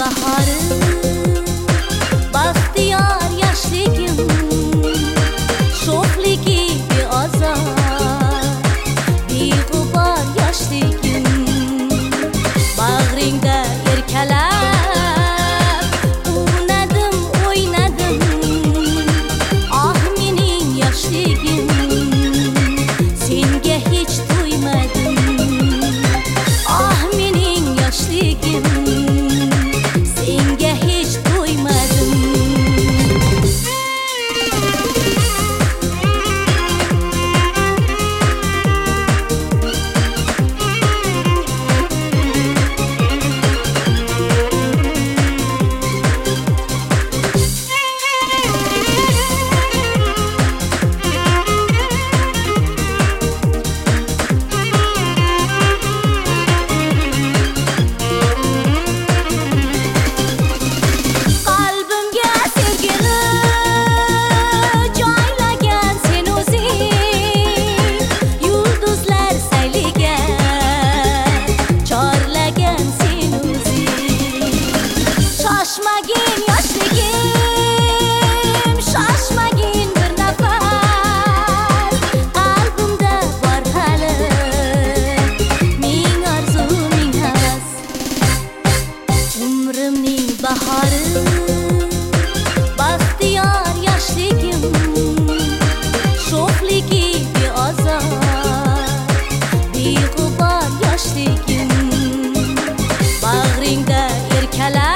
bahori, baxtiyor yoshligim, sho'xligi beozor, beg'ubor yoshligim, bag'ringda erkalab unadim, o'ynadim, ah mening yoshligim, senga hech to'ymadim, ah mening yoshligim, senga hech to'ymadim. Shoshmagin yoshligim, shoshmagin bir nafas, qalbimda bor hali ming orzu, ming havas. Umrimning bahori, baxtiyor yoshligim, sho'xligi beozor, beg'ubor yoshligim, bag'ringda erkalab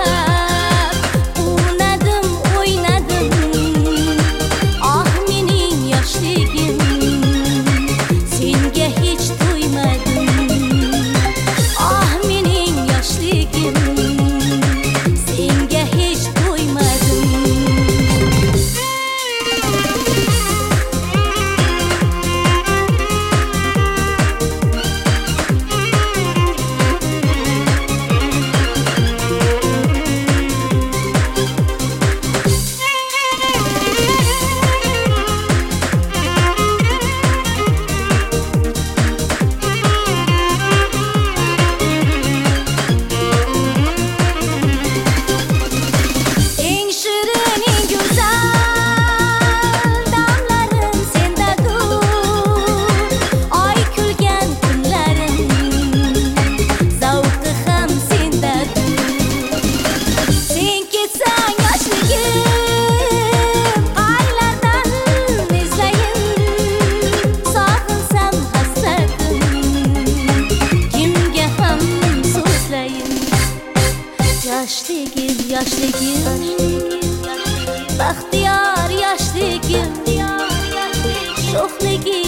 yoshligim, baxtiyor yoshligim, sho'xligi